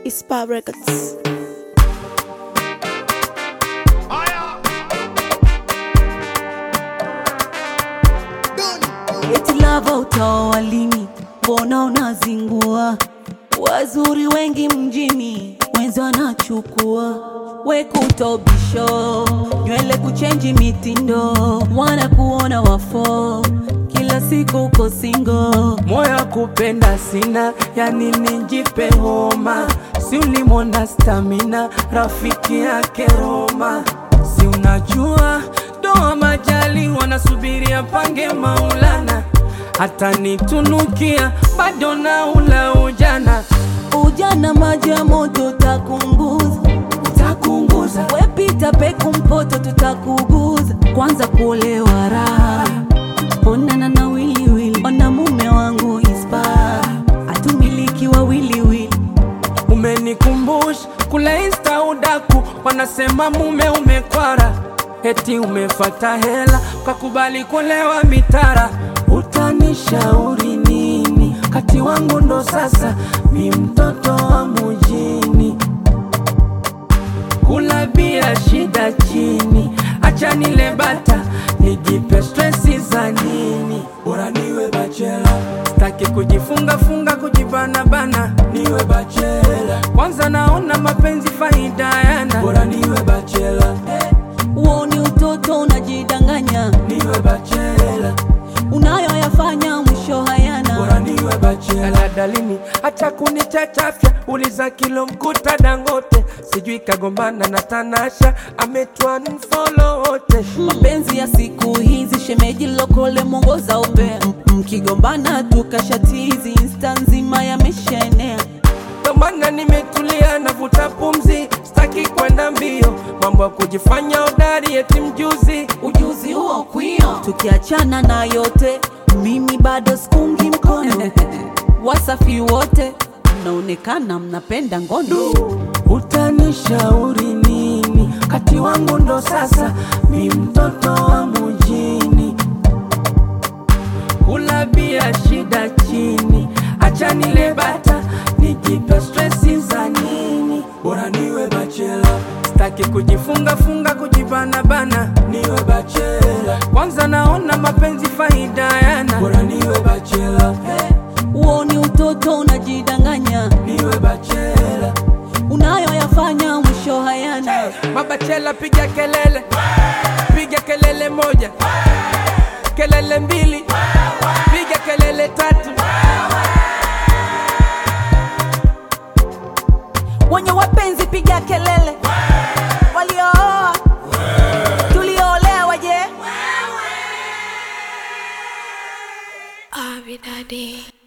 Ispa Records. Eti lava utaoa lini, mbona unazingua? Wazuri wengi mjini, wenzi wanachukua. We kutobisho, nywele kuchenji mitindo, wana kuona wafo, kila siku uko single. Moyo kupenda sina, yani nijipe homa. Si ulimona stamina, rafiki yake Roma. Si unajua, doa majali wanasubiri apange Maulana. Hata nitunukia, bado na ula ujana. Ujana maji ya moto takunguza, Takunguza. wepita peku mpoto tutakuguza. Kwanza kuolewa raha, onana na wili wili. Ona mume wangu Ispa, atumiliki wa wili wili. Umenikumbusha kule Insta udaku, wanasema mume umekwara. Eti umefata hela, kakubali kulewa mitara. Utanishauri nini? Kati wangu ndo sasa, mi mtoto wa mujini. Kula bia shida chini, acha nile bata, nijipe stressi za nini. Bora niwe bachela, sitaki kujifunga funga kujibana bana. Niwe bachela, kwanza naona mapenzi faida yana. Bora niwe bachela, Uoni utoto unajidanganya, niwe bachela. unayoyafanya mwisho hayana. Bora niwe bachela. Dalini acha kunichachafya, uliza kilo mkuta Dangote. Sijui kagombana na Tanasha, ametwa unfollow wote. Mapenzi ya siku hizi shemeji lokole mongoza upe. Mkigombana tukashatizi Insta nzima yameshaenea. Tomana nimetulia navuta pumzi, sitaki kwenda mbio. Mambo ya kujifanya hodari eti mjuzi, Ujuzi huo kwio, tukiachana na yote, mimi bado sikungi mkono. Wasafi wote mnaonekana mnapenda ngono. utanishauri nini? Kati wangu ndo sasa, mi mtoto wa mujini. Kula bia shida chini, acha nile bata, nijipe stressi za nini. Bora niwe bachela, sitaki kujifunga funga kujibana bana. Niwe bachela, kwanza naona mapenzi faida yana. Bora niwe bachela, Uoni utoto unajidanganya, niwe bachela. unayoyafanya mwisho hayana. Mabachela piga kelele, piga kelele moja, kelele mbili, piga kelele tatu. Wenye wapenzi piga kelele, waliooa tuliolewa je? Abi Daddy.